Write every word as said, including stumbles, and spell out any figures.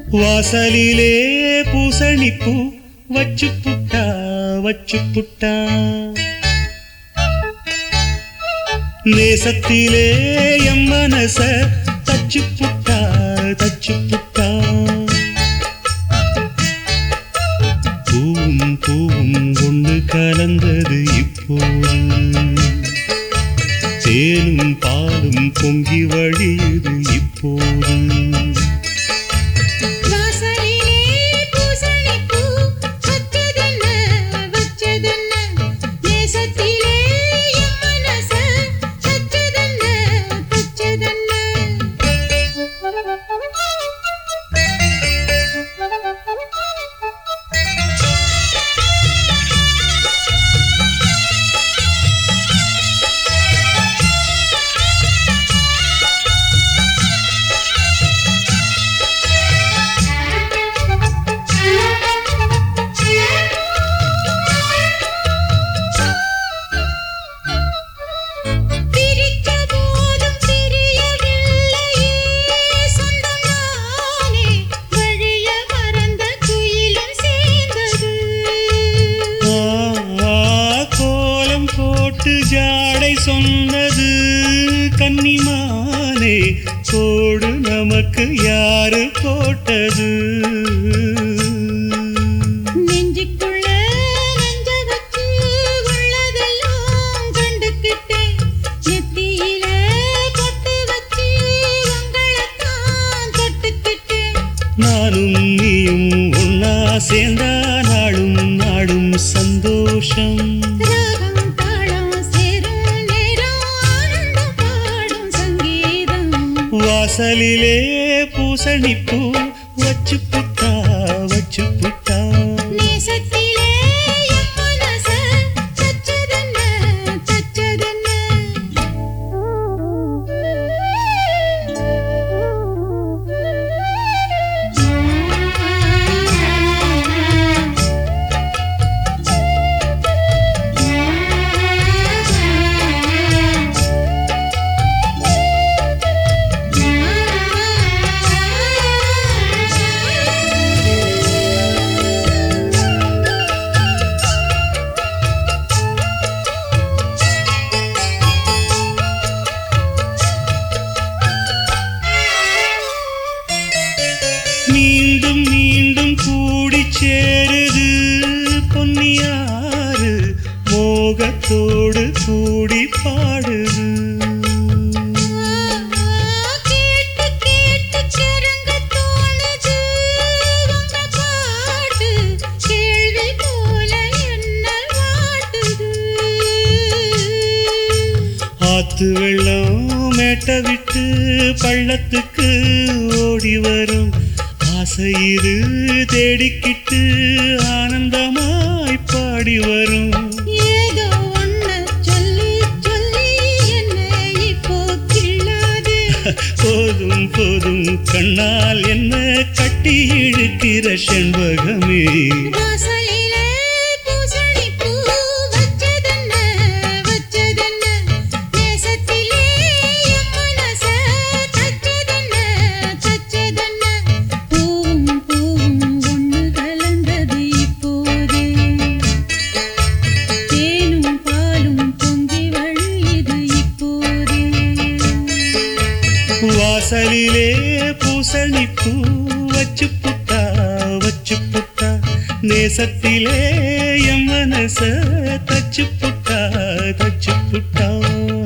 வாசலிலே பூசணிப்பூ வச்சு புட்டா வச்சு புட்டா நேசத்திலே எம் மனச தச்சு புட்டா தச்சு புட்டா பூவும் பூவும் கொண்டு கலந்தது இப்போது தேனும் பாலும் பொங்கி வழியுது இப்போது ஜாடை சொன்னது கன்னிமானே கோடு நமக்கு யாரு போட்டது நெஞ்சுக்குள்ள நெஞ்ச வச்சு உள்ளதெல்லாம் கண்டுக்கிட்டேன் நெத்தியில பொட்டு வச்சு உங்களைத்தான் தொட்டுக்கிட்டேன் நானும் நீயும் ஒன்னா சேர்ந்தா நாளும் நாடும் சந்தோஷம் வாசலிலே பூசணிப்பூ வச்சு புட்டா வச்சு புட்டா நேசத்திலே எம் மனச தச்சதென்ன தச்சதென்ன மீண்டும் மீண்டும் கூடி சேருது பொன்னியாறு மோகத்தோடு கூடி பாடுது கேட்டு கேட்டு கிறங்க தோணுது உங்க பாட்டு கேள்வி போல என்ன வாட்டுது ஆத்து வெள்ளம் மேட்ட விட்டு பள்ளத்துக்கு ஓடி வரும் ஆசையிரு தேடிக்கிட்டு ஆனந்தமாய் பாடி வரும் ஏதோ ஒண்ணு சொல்லி சொல்லி என்ன இப்போ கிள்ளாது போதும் போதும் கண்ணால் என்ன கட்டி இழுக்கிற செண்பகமே வாசலிலே பூசணிப்பூ வச்சதென்ன வச்சதென்ன நேசத்திலே எம் மனச தச்சதென்ன தச்சதென்ன பூவும் பூவும் ஒண்ணு கலந்தது இப்போது தேனும் பாலும் பொங்கி வழியுது இப்போது வாசலிலே பூசணிப்பூ வச்சு புட்டா வச்சு புட்டா நேசத்திலே எம் மனச தச்சு புட்டா தச்சு புட்டா